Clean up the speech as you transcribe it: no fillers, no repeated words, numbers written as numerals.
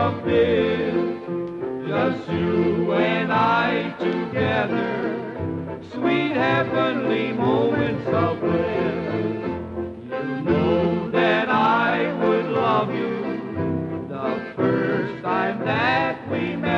of bliss, just you and I together, sweet heavenly moments of bliss. You know that I would love you the first time that we met.